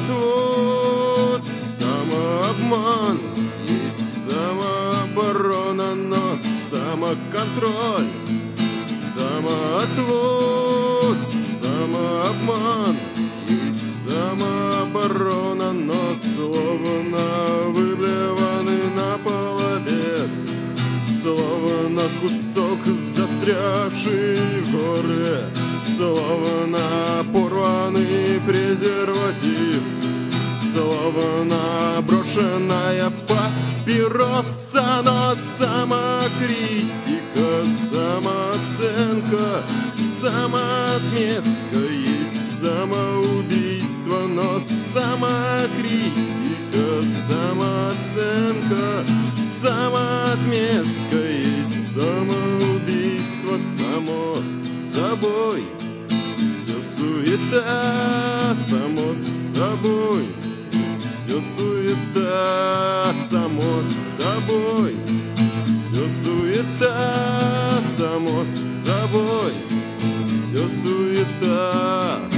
самоотвод, самообман, есть самооборона, но самоконтроль. Самоотвод, самообман, есть самооборона, но словно выблеваны на пол обед, словно кусок застрявший в горле, словно порванный презерватив, словно брошенная папироса. Но самокритика, самооценка, самоотметка есть самоубийство. Но самокритика, самооценка, самоотметка есть самоубийство. Само собой все суета, само собой все суета, само собой все суета, само собой все суета.